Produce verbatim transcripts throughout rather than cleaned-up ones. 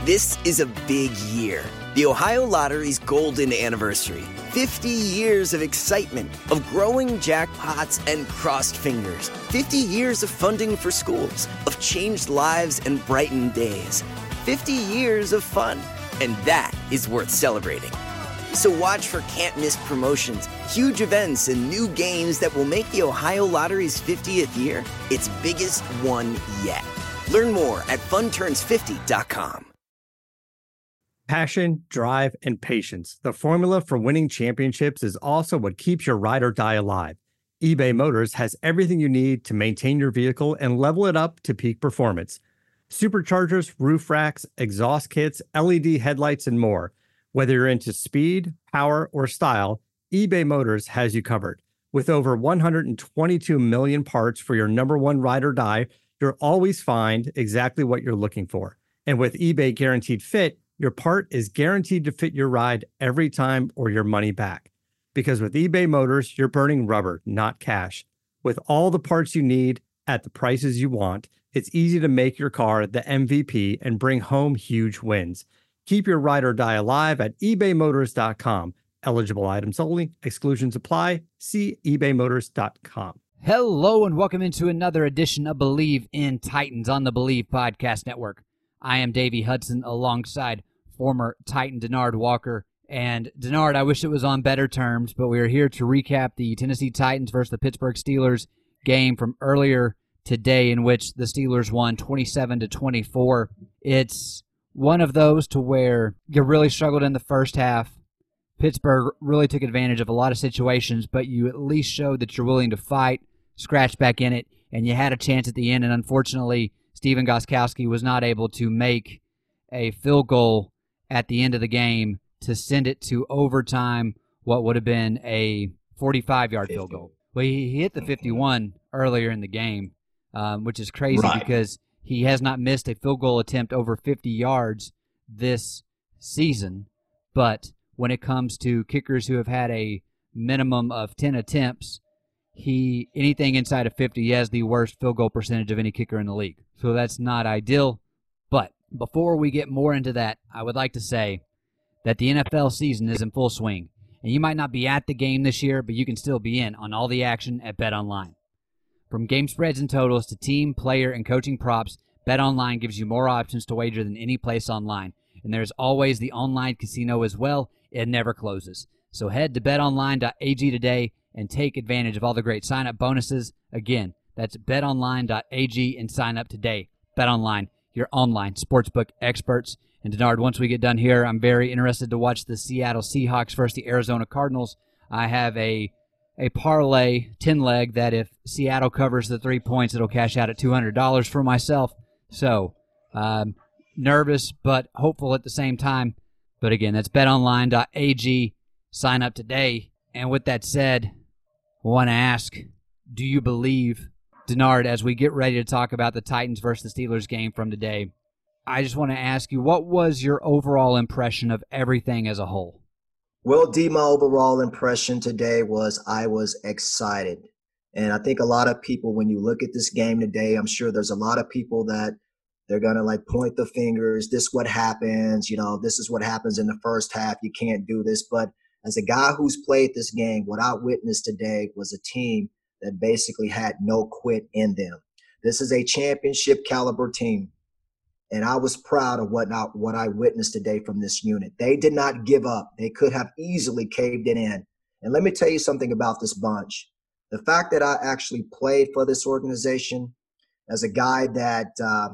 This is a big year. The Ohio Lottery's golden anniversary. fifty years of excitement, of growing jackpots and crossed fingers. fifty years of funding for schools, of changed lives and brightened days. fifty years of fun. And that is worth celebrating. So watch for can't-miss promotions, huge events, and new games that will make the Ohio Lottery's fiftieth year its biggest one yet. Learn more at fun turns fifty dot com. Passion, drive, and patience. The formula for winning championships is also what keeps your ride or die alive. eBay Motors has everything you need to maintain your vehicle and level it up to peak performance. Superchargers, roof racks, exhaust kits, L E D headlights, and more. Whether you're into speed, power, or style, eBay Motors has you covered. With over one hundred twenty-two million parts for your number one ride or die, you'll always find exactly what you're looking for. And with eBay Guaranteed Fit, your part is guaranteed to fit your ride every time or your money back. Because with eBay Motors, you're burning rubber, not cash. With all the parts you need at the prices you want, it's easy to make your car the M V P and bring home huge wins. Keep your ride or die alive at ebay motors dot com. Eligible items only. Exclusions apply. See ebay motors dot com. Hello and welcome into another edition of Believe in Titans on the Believe Podcast Network. I am Davey Hudson alongside former Titan Denard Walker. And Denard, I wish it was on better terms, but we are here to recap the Tennessee Titans versus the Pittsburgh Steelers game from earlier today, in which the Steelers won twenty-seven to twenty-four. It's one of those to where you really struggled in the first half. Pittsburgh really took advantage of a lot of situations, but you at least showed that you're willing to fight, scratch back in it, and you had a chance at the end. And unfortunately, Stephen Gostkowski was not able to make a field goal at the end of the game to send it to overtime, what would have been a forty-five-yard field goal. Well, he hit the fifty-one earlier in the game, um, which is crazy right. because he has not missed a field goal attempt over fifty yards this season. But when it comes to kickers who have had a minimum of ten attempts, he anything inside of fifty, he has the worst field goal percentage of any kicker in the league. So that's not ideal. But before we get more into that, I would like to say that the N F L season is in full swing. And you might not be at the game this year, but you can still be in on all the action at BetOnline. From game spreads and totals to team, player, and coaching props, BetOnline gives you more options to wager than any place online. And there's always the online casino as well. It never closes. So head to bet online dot a g today and take advantage of all the great sign-up bonuses. Again, that's bet online dot a g and sign up today. BetOnline, your online sportsbook experts. And Denard, once we get done here, I'm very interested to watch the Seattle Seahawks versus the Arizona Cardinals. I have a a parlay ten-leg that if Seattle covers the three points, it'll cash out at two hundred dollars for myself. So, um, nervous but hopeful at the same time. But again, that's bet online dot a g. Sign up today. And with that said, I want to ask, do you believe, Denard, as we get ready to talk about the Titans versus the Steelers game from today, I just want to ask you, what was your overall impression of everything as a whole? Well, D, my overall impression today was I was excited. And I think a lot of people, when you look at this game today, I'm sure there's a lot of people that they're going to like point the fingers. This what happens. You know, this is what happens in the first half. You can't do this. But as a guy who's played this game, what I witnessed today was a team that basically had no quit in them. This is a championship caliber team. And I was proud of what, not, what I witnessed today from this unit. They did not give up. They could have easily caved it in. And let me tell you something about this bunch. The fact that I actually played for this organization as a guy that, uh,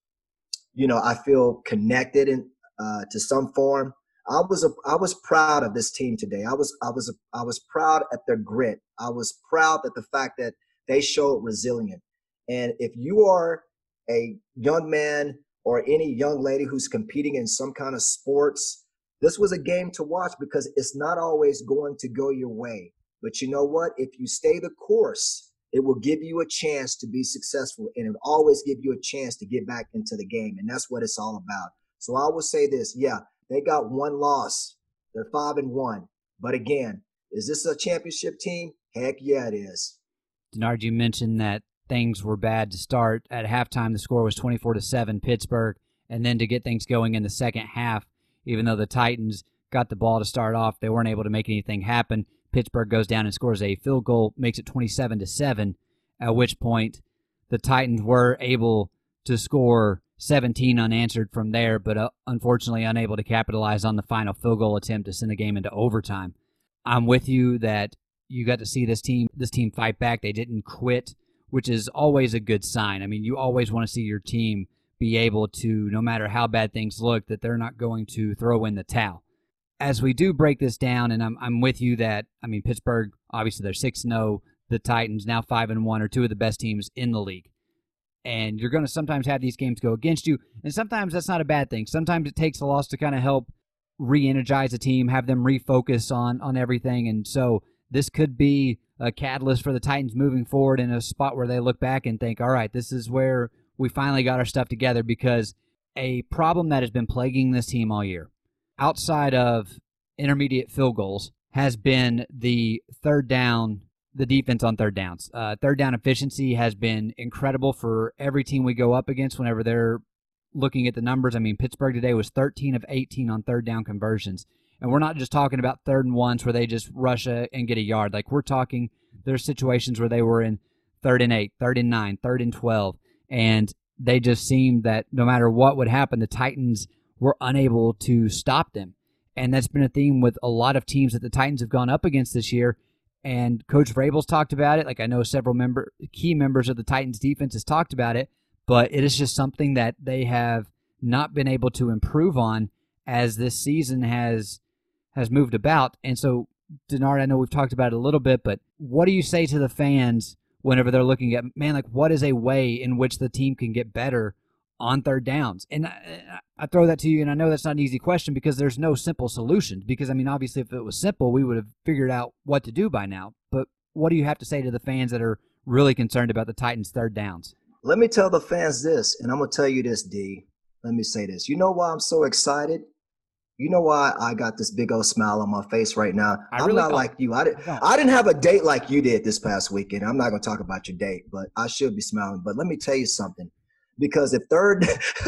you know, I feel connected in, uh, to some form. I was a, I was proud of this team today. I was I was a, I was proud at their grit. I was proud at the fact that they showed resilience. And if you are a young man or any young lady who's competing in some kind of sports, this was a game to watch because it's not always going to go your way. But you know what? If you stay the course, it will give you a chance to be successful, and it will always give you a chance to get back into the game. And that's what it's all about. So I will say this. Yeah, they got one loss. They're five and one. But again, is this a championship team? Heck yeah, it is. Denard, you mentioned that things were bad to start. At halftime, the score was twenty-four to seven, Pittsburgh. And then to get things going in the second half, even though the Titans got the ball to start off, they weren't able to make anything happen. Pittsburgh goes down and scores a field goal, makes it twenty-seven to seven, at which point the Titans were able to score seventeen unanswered from there, but uh, unfortunately unable to capitalize on the final field goal attempt to send the game into overtime. I'm with you that you got to see this team this team fight back. They didn't quit, which is always a good sign. I mean, you always want to see your team be able to, no matter how bad things look, that they're not going to throw in the towel. As we do break this down, and I'm I'm with you that, I mean, Pittsburgh, obviously they're six and oh. The Titans, now five and one, are two of the best teams in the league. And you're going to sometimes have these games go against you, and sometimes that's not a bad thing. Sometimes it takes a loss to kind of help re-energize a team, have them refocus on, on everything. And so this could be a catalyst for the Titans moving forward in a spot where they look back and think, all right, this is where we finally got our stuff together, because a problem that has been plaguing this team all year, outside of intermediate field goals, has been the third down, the defense on third downs. Uh, third down efficiency has been incredible for every team we go up against whenever they're looking at the numbers. I mean, Pittsburgh today was thirteen of eighteen on third down conversions. And we're not just talking about third and ones where they just rush a, and get a yard. Like, we're talking, there's situations where they were in third and eight, third and nine, third and twelve, and they just seemed that no matter what would happen, the Titans were unable to stop them. And that's been a theme with a lot of teams that the Titans have gone up against this year. And Coach Vrabel's talked about it. Like, I know several member key members of the Titans defense has talked about it, but it is just something that they have not been able to improve on as this season has has moved about. And so, Denard, I know we've talked about it a little bit, but what do you say to the fans whenever they're looking at, man, like, what is a way in which the team can get better on third downs? And I, I throw that to you, and I know that's not an easy question because there's no simple solution. Because, I mean, obviously if it was simple, we would have figured out what to do by now. But what do you have to say to the fans that are really concerned about the Titans' third downs? Let me tell the fans this, and I'm going to tell you this, D. Let me say this. You know why I'm so excited? You know why I got this big old smile on my face right now? I I'm really not don't. like you. I didn't, I don't. I didn't have a date like you did this past weekend. I'm not going to talk about your date, but I should be smiling. But let me tell you something. Because if third,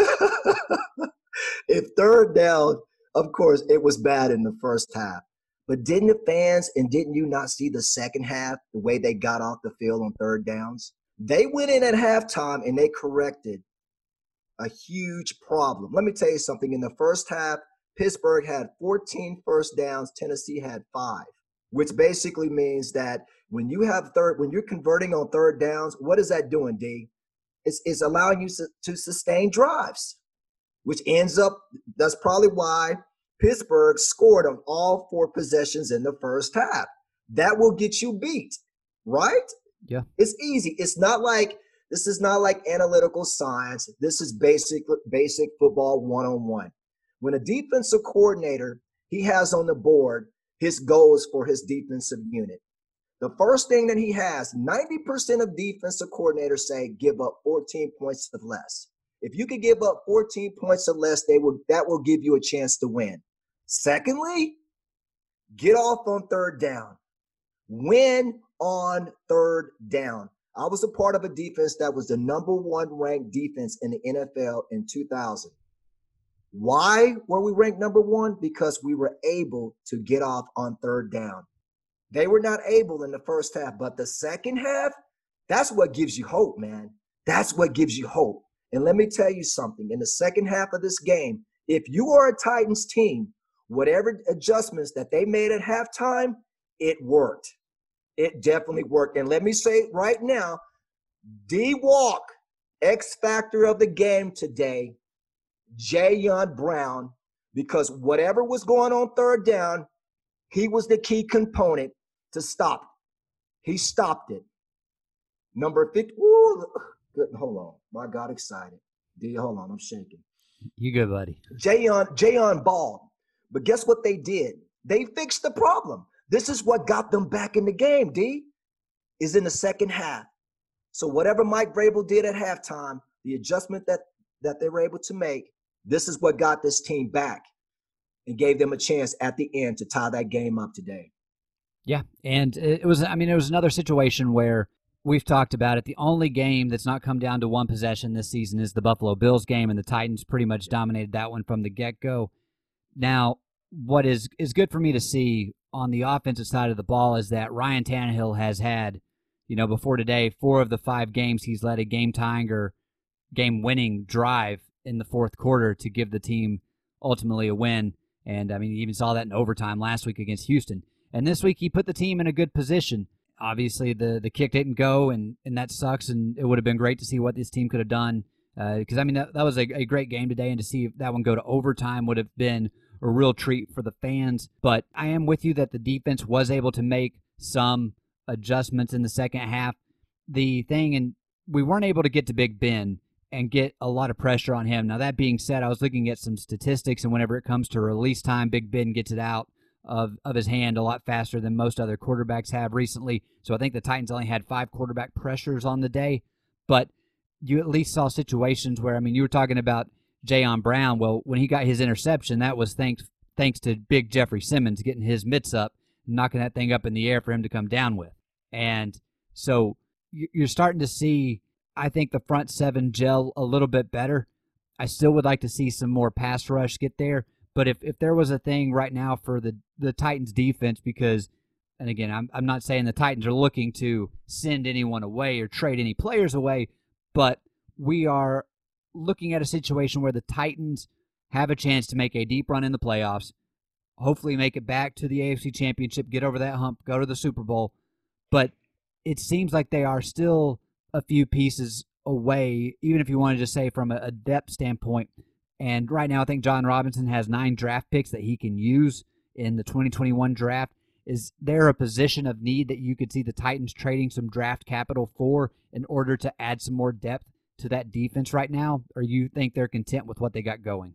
if third down, of course, it was bad in the first half. But didn't the fans and didn't you not see the second half, the way they got off the field on third downs? They went in at halftime and they corrected a huge problem. Let me tell you something. In the first half, Pittsburgh had fourteen first downs. Tennessee had five, which basically means that when you have third, when you're converting on third downs, what is that doing, D? It's, it's allowing you to, to sustain drives, which ends up, that's probably why Pittsburgh scored on all four possessions in the first half. That will get you beat, right? Yeah. It's easy. It's not like, this is not like analytical science. This is basic, basic football one-on-one. When a defensive coordinator, he has on the board his goals for his defensive unit. The first thing that he has, ninety percent of defensive coordinators say give up fourteen points or less. If you could give up fourteen points or less, they will, that will give you a chance to win. Secondly, get off on third down. Win on third down. I was a part of a defense that was the number one ranked defense in the N F L in two thousand. Why were we ranked number one? Because we were able to get off on third down. They were not able in the first half, but the second half, that's what gives you hope, man. That's what gives you hope. And let me tell you something. In the second half of this game, if you are a Titans team, whatever adjustments that they made at halftime, it worked. It definitely worked. And let me say right now, D-Walk, X factor of the game today, Jayon Brown, because whatever was going on third down, he was the key component to stop it. He stopped it. Number fifty. Ooh, good. Hold on. I got excited. D, hold on. I'm shaking. You good, buddy. Jayon, Jayon balled. But guess what they did? They fixed the problem. This is what got them back in the game, D, is in the second half. So whatever Mike Vrabel did at halftime, the adjustment that, that they were able to make, this is what got this team back and gave them a chance at the end to tie that game up today. Yeah, and it was, I mean, it was another situation where we've talked about it. The only game that's not come down to one possession this season is the Buffalo Bills game, and the Titans pretty much dominated that one from the get-go. Now, what is, is good for me to see on the offensive side of the ball is that Ryan Tannehill has had, you know, before today, four of the five games he's led a game-tying or game-winning drive in the fourth quarter to give the team ultimately a win. And, I mean, you even saw that in overtime last week against Houston. And this week he put the team in a good position. Obviously, the, the kick didn't go, and, and that sucks, and it would have been great to see what this team could have done. Because, uh, I mean, that, that was a, a great game today, and to see that one go to overtime would have been a real treat for the fans. But I am with you that the defense was able to make some adjustments in the second half. The thing, and we weren't able to get to Big Ben and get a lot of pressure on him. Now, that being said, I was looking at some statistics, and whenever it comes to release time, Big Ben gets it out of, of his hand a lot faster than most other quarterbacks have recently. So I think the Titans only had five quarterback pressures on the day. But you at least saw situations where, I mean, you were talking about Jayon Brown. Well, when he got his interception, that was thanks thanks to big Jeffrey Simmons getting his mitts up, knocking that thing up in the air for him to come down with. And so you're starting to see, I think, the front seven gel a little bit better. I still would like to see some more pass rush get there. But if, if there was a thing right now for the, the Titans defense, because, and again, I'm I'm not saying the Titans are looking to send anyone away or trade any players away, but we are looking at a situation where the Titans have a chance to make a deep run in the playoffs, hopefully make it back to the A F C Championship, get over that hump, go to the Super Bowl. But it seems like they are still a few pieces away, even if you want to just say from a depth standpoint. And right now I think John Robinson has nine draft picks that he can use in the twenty twenty-one draft. Is there a position of need that you could see the Titans trading some draft capital for in order to add some more depth to that defense right now? Or you think they're content with what they got going?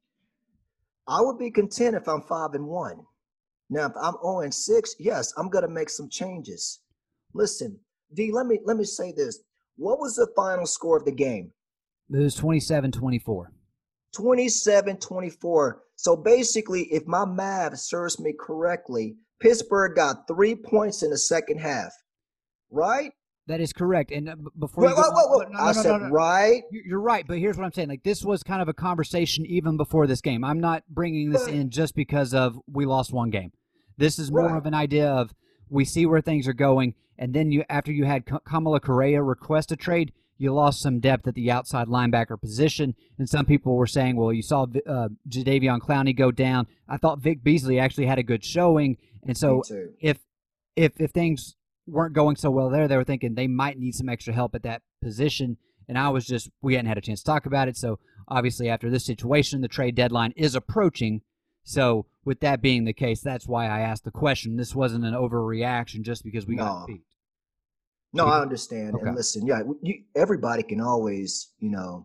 I would be content if I'm five and one. Now, if I'm zero and six, yes, I'm going to make some changes. Listen, D, let me let me say this. What was the final score of the game? It was twenty-seven twenty-four. twenty-seven twenty-four. So basically, if my math serves me correctly, Pittsburgh got three points in the second half, right? That is correct. And before wait, you go, wait, wait, wait. No, no, I no, said no, no. right. You're right, but here's what I'm saying. Like, this was kind of a conversation even before this game. I'm not bringing this Right. in just because of we lost one game. This is more Right. of an idea of we see where things are going, and then you after you had Kamala Correa request a trade, you lost some depth at the outside linebacker position, and some people were saying, well, you saw uh, Jadeveon Clowney go down. I thought Vic Beasley actually had a good showing, and so if if if things weren't going so well there, they were thinking they might need some extra help at that position, and I was just, we hadn't had a chance to talk about it, so obviously after this situation, the trade deadline is approaching, so with that being the case, that's why I asked the question. This wasn't an overreaction just because we No. got beat. No, I understand. Okay. And listen, yeah, you, everybody can always, you know,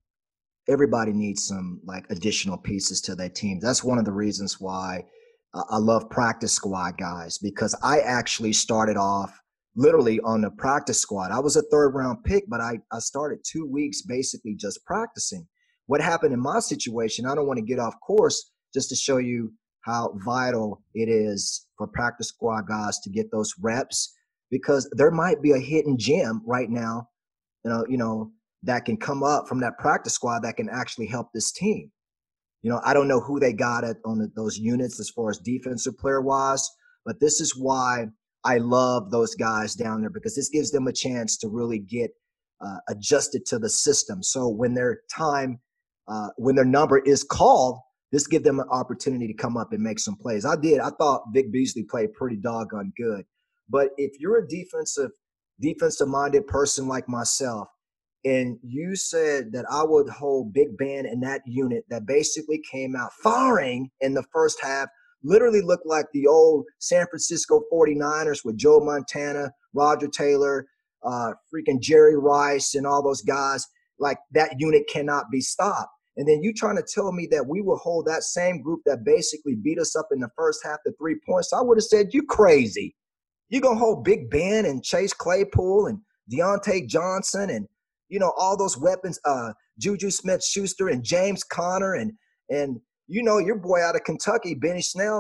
everybody needs some like additional pieces to their team. That's one of the reasons why uh, I love practice squad guys, because I actually started off literally on the practice squad. I was a third round pick, but I, I started two weeks basically just practicing. What happened in my situation, I don't want to get off course, just to show you how vital it is for practice squad guys to get those reps, because there might be a hidden gem right now, you know, you know, that can come up from that practice squad that can actually help this team. You know, I don't know who they got at on the, those units as far as defensive player wise, but this is why I love those guys down there, because this gives them a chance to really get uh, adjusted to the system. So when their time, uh, when their number is called, this gives them an opportunity to come up and make some plays. I did. I thought Vic Beasley played pretty doggone good. But if you're a defensive, defensive-minded person like myself, and you said that I would hold Big Ben in that unit that basically came out firing in the first half, literally looked like the old San Francisco forty-niners with Joe Montana, Roger Taylor, uh, freaking Jerry Rice, and all those guys, like that unit cannot be stopped. And then you trying to tell me that we will hold that same group that basically beat us up in the first half to three points? I would have said, you crazy. You're going to hold Big Ben and Chase Claypool and Deontay Johnson and, you know, all those weapons, uh, Juju Smith-Schuster and James Conner and, and you know, your boy out of Kentucky, Benny Snell,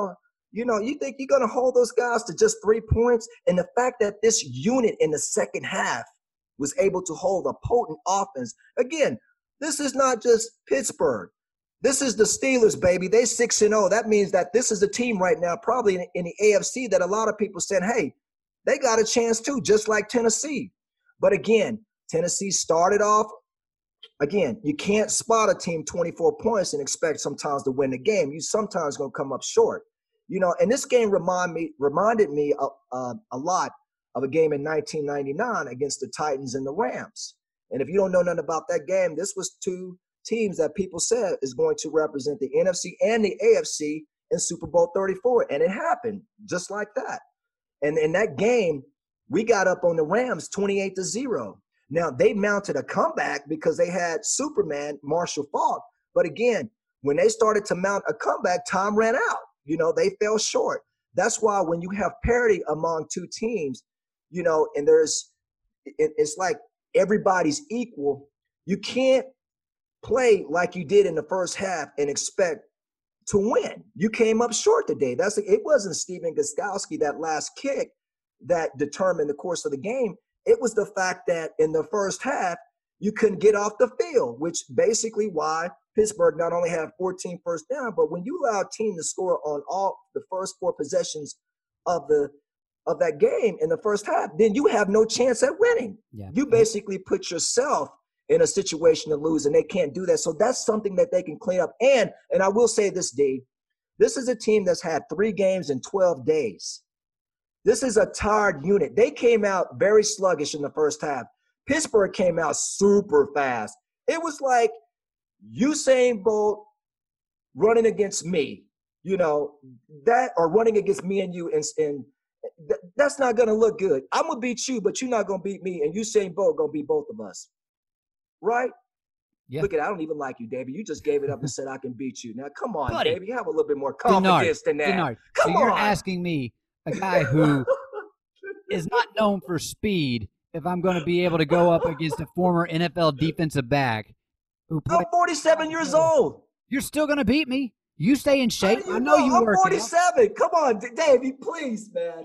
You know, you think you're going to hold those guys to just three points? And the fact that this unit in the second half was able to hold a potent offense. Again, this is not just Pittsburgh. This is the Steelers, baby. They six and oh. That means that this is a team right now, probably in, in the A F C, that a lot of people said, hey, they got a chance too, just like Tennessee. But again, Tennessee started off. Again, you can't spot a team twenty-four points and expect sometimes to win the game. You sometimes going to come up short. You know, and this game remind me reminded me of, uh, a lot of a game in nineteen ninety-nine against the Titans and the Rams. And if you don't know nothing about that game, this was two teams that people said is going to represent the N F C and the A F C in Super Bowl thirty-four. And it happened just like that. And in that game, we got up on the Rams twenty-eight to zero. Now, they mounted a comeback because they had Superman, Marshall Faulk. But again, when they started to mount a comeback, time ran out. You know, they fell short. That's why when you have parity among two teams, you know, and there's it, it's like everybody's equal. You can't play like you did in the first half and expect to win. You came up short today. That's it wasn't Stephen Gostkowski, that last kick, that determined the course of the game. It was the fact that in the first half, you couldn't get off the field, which basically why Pittsburgh not only had fourteen first down, but when you allow a team to score on all the first four possessions of the of that game in the first half, then you have no chance at winning. Yeah. You basically put yourself in a situation to lose, and they can't do that. So that's something that they can clean up. And and I will say this, Dave, this is a team that's had three games in twelve days. This is a tired unit. They came out very sluggish in the first half. Pittsburgh came out super fast. It was like Usain Bolt running against me, you know, that or running against me and you. And, and th- that's not going to look good. I'm going to beat you, but you're not going to beat me. And Usain Bolt going to beat both of us. Right? Yeah. Look at, I don't even like you, Davey. You just gave it up and said I can beat you. Now, come on, Buddy. Davey. Have a little bit more confidence Denard, than that. Denard. Come so on. You're asking me, a guy who is not known for speed, if I'm going to be able to go up against a former N F L defensive back who played, I'm forty-seven years old. You're still going to beat me. You stay in shape. You I know, know you I'm work forty-seven. Out. Come on, Davey, please, man.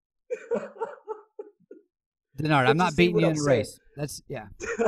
Denard, I'm not beating you in a race. That's, yeah.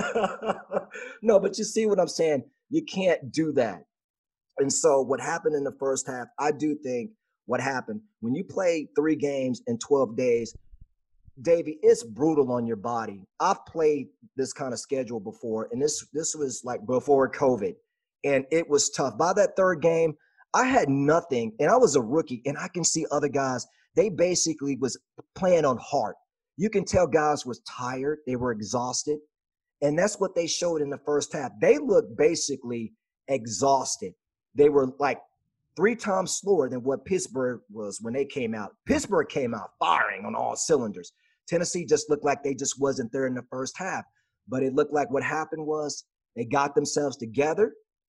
No, but you see what I'm saying? You can't do that. And so what happened in the first half, I do think what happened, when you play three games in twelve days, Davey, it's brutal on your body. I've played this kind of schedule before, and this this was like before COVID, and it was tough. By that third game, I had nothing, and I was a rookie, and I can see other guys, they basically was playing on heart. You can tell guys was tired. They were exhausted, and that's what they showed in the first half. They looked basically exhausted. They were like three times slower than what Pittsburgh was when they came out. Pittsburgh came out firing on all cylinders. Tennessee just looked like they just wasn't there in the first half. But it looked like what happened was they got themselves together.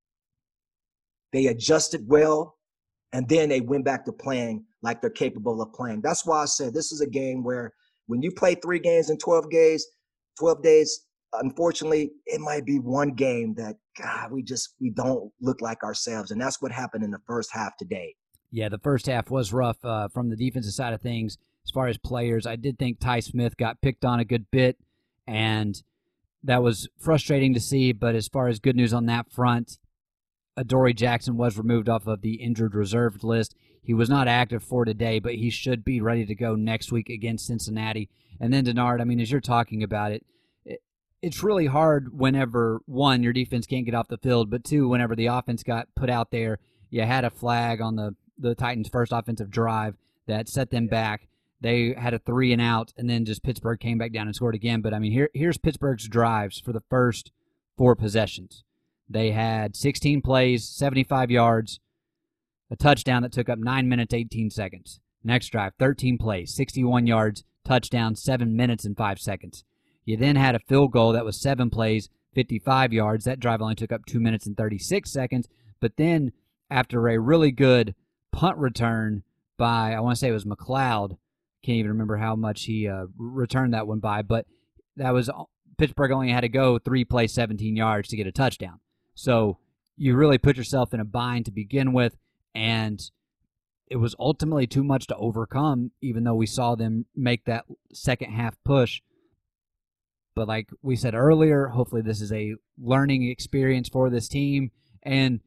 They adjusted well. And then they went back to playing like they're capable of playing. That's why I said this is a game where when you play three games in twelve days, twelve days, unfortunately, it might be one game that, God, we just, we don't look like ourselves. And that's what happened in the first half today. Yeah, the first half was rough uh, from the defensive side of things. As far as players, I did think Ty Smith got picked on a good bit, and that was frustrating to see. But as far as good news on that front, Adoree Jackson was removed off of the injured reserve list. He was not active for today, but he should be ready to go next week against Cincinnati. And then Denard, I mean, as you're talking about it, it it's really hard whenever, one, your defense can't get off the field, but two, whenever the offense got put out there, you had a flag on the, the Titans' first offensive drive that set them back. They had a three and out, and then just Pittsburgh came back down and scored again. But, I mean, here here's Pittsburgh's drives for the first four possessions. They had sixteen plays, seventy-five yards, a touchdown that took up nine minutes, eighteen seconds. Next drive, thirteen plays, sixty-one yards, touchdown, seven minutes and five seconds. You then had a field goal that was seven plays, fifty-five yards. That drive only took up two minutes and thirty-six seconds. But then after a really good punt return by, I want to say it was McLeod, can't even remember how much he uh, returned that one by, but that was Pittsburgh only had to go three plays, seventeen yards to get a touchdown. So you really put yourself in a bind to begin with, and it was ultimately too much to overcome, even though we saw them make that second half push. But like we said earlier, hopefully this is a learning experience for this team. And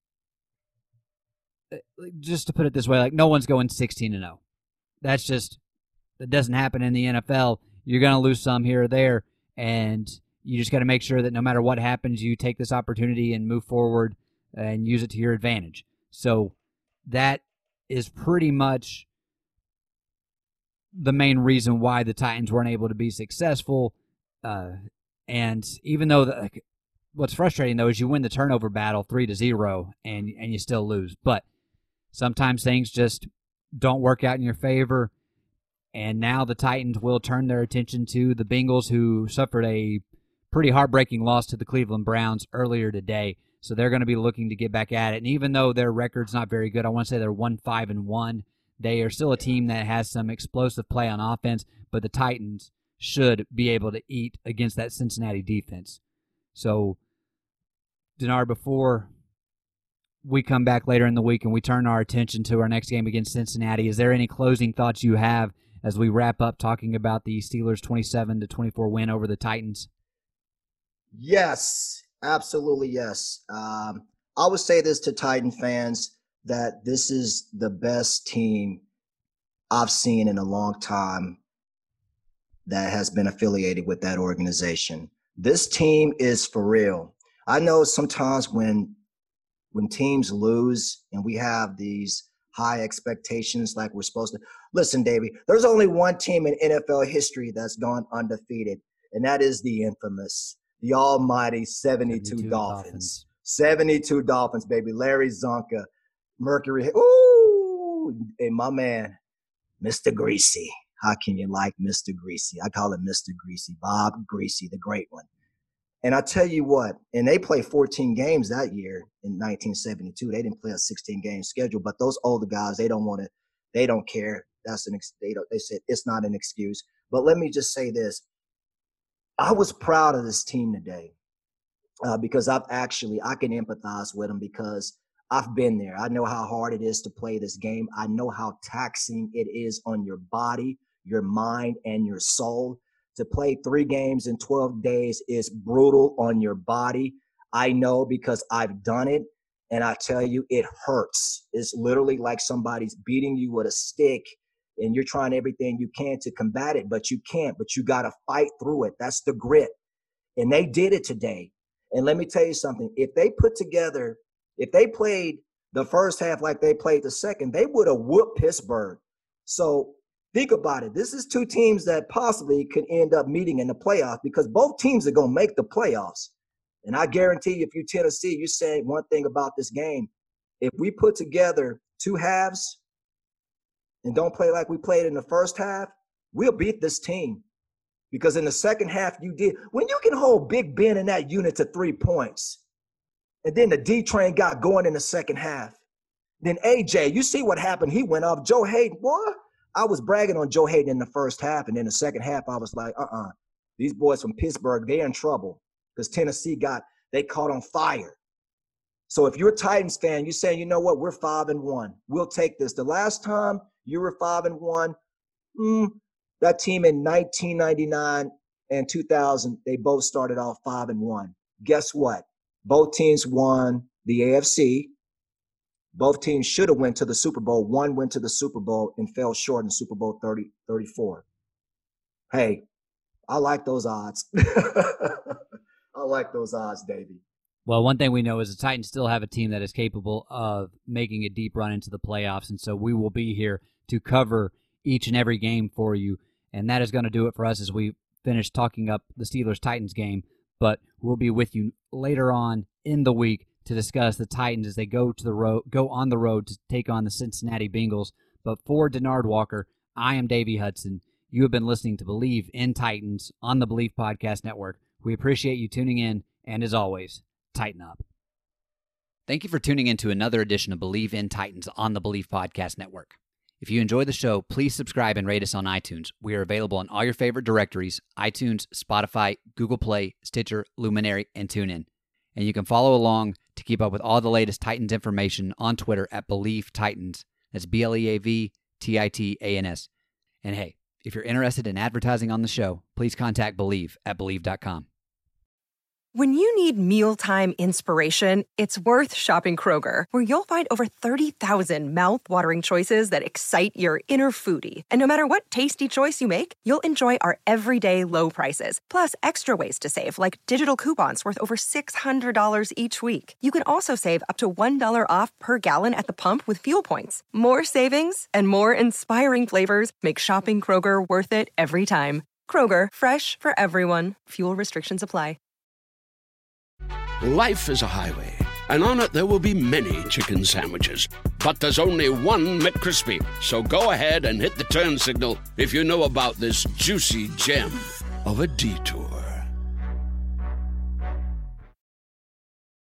just to put it this way, like no one's going sixteen and oh. That's just, that doesn't happen in the N F L. You're going to lose some here or there, and you just got to make sure that no matter what happens, you take this opportunity and move forward and use it to your advantage. So that is pretty much the main reason why the Titans weren't able to be successful. Uh, and even though the, what's frustrating though is you win the turnover battle three to zero and and you still lose. But sometimes things just don't work out in your favor. And now the Titans will turn their attention to the Bengals, who suffered a pretty heartbreaking loss to the Cleveland Browns earlier today. So they're going to be looking to get back at it. And even though their record's not very good, I want to say they're one five and one. They are still a team that has some explosive play on offense, but the Titans should be able to eat against that Cincinnati defense. So, Denard, before we come back later in the week and we turn our attention to our next game against Cincinnati, is there any closing thoughts you have as we wrap up talking about the Steelers' twenty-seven to twenty-four win over the Titans? Yes, absolutely yes. Um, I would say this to Titan fans, that this is the best team I've seen in a long time that has been affiliated with that organization. This team is for real. I know sometimes when when teams lose and we have these high expectations like we're supposed to. Listen, Davey, there's only one team in N F L history that's gone undefeated, and that is the infamous, the almighty seventy-two, seventy-two Dolphins. Dolphins. seventy-two Dolphins, baby. Larry Zonka, Mercury. Ooh, and my man, Mister Greasy. How can you like Mister Greasy? I call him Mister Greasy, Bob Greasy, the great one. And I tell you what, and they played fourteen games that year in nineteen seventy-two. They didn't play a sixteen-game schedule, but those older guys, they don't want to, they don't care. That's an, they don't, they said it's not an excuse. But let me just say this. I was proud of this team today uh, because I've actually, I can empathize with them because I've been there. I know how hard it is to play this game. I know how taxing it is on your body, your mind, and your soul. To play three games in twelve days is brutal on your body. I know because I've done it, and I tell you, it hurts. It's literally like somebody's beating you with a stick, and you're trying everything you can to combat it, but you can't. But you got to fight through it. That's the grit. And they did it today. And let me tell you something. If they put together, if they played the first half like they played the second, they would have whooped Pittsburgh. So think about it. This is two teams that possibly could end up meeting in the playoffs because both teams are going to make the playoffs. And I guarantee you, if you Tennessee, you say one thing about this game. If we put together two halves and don't play like we played in the first half, we'll beat this team. Because in the second half, you did. When you can hold Big Ben in that unit to three points, and then the D train got going in the second half, then A J, you see what happened. He went off. Joe Hayden, what? I was bragging on Joe Hayden in the first half, and in the second half, I was like, uh-uh. These boys from Pittsburgh, they're in trouble because Tennessee got, they caught on fire. So if you're a Titans fan, you're saying, you know what, we're five and one. We'll take this. The last time you were five and one, mm, that team in nineteen ninety-nine and two thousand, they both started off five and one. Guess what? Both teams won the A F C. Both teams should have went to the Super Bowl. One went to the Super Bowl and fell short in Super Bowl thirty, thirty-four. Hey, I like those odds. I like those odds, Davey. Well, one thing we know is the Titans still have a team that is capable of making a deep run into the playoffs, and so we will be here to cover each and every game for you, and that is going to do it for us as we finish talking up the Steelers-Titans game, but we'll be with you later on in the week to discuss the Titans as they go to the road, go on the road to take on the Cincinnati Bengals. But for Denard Walker, I am Davey Hudson. You have been listening to Believe in Titans on the Believe Podcast Network. We appreciate you tuning in, and as always, tighten up. Thank you for tuning in to another edition of Believe in Titans on the Believe Podcast Network. If you enjoy the show, please subscribe and rate us on iTunes. We are available on all your favorite directories: iTunes, Spotify, Google Play, Stitcher, Luminary, and TuneIn. And you can follow along to keep up with all the latest Titans information on Twitter at Believe Titans. That's B L E A V T I T A N S. And hey, if you're interested in advertising on the show, please contact Believe at Believe dot com. When you need mealtime inspiration, it's worth shopping Kroger, where you'll find over thirty thousand mouth-watering choices that excite your inner foodie. And no matter what tasty choice you make, you'll enjoy our everyday low prices, plus extra ways to save, like digital coupons worth over six hundred dollars each week. You can also save up to one dollar off per gallon at the pump with fuel points. More savings and more inspiring flavors make shopping Kroger worth it every time. Kroger, fresh for everyone. Fuel restrictions apply. Life is a highway, and on it there will be many chicken sandwiches. But there's only one McCrispy. So go ahead and hit the turn signal if you know about this juicy gem of a detour.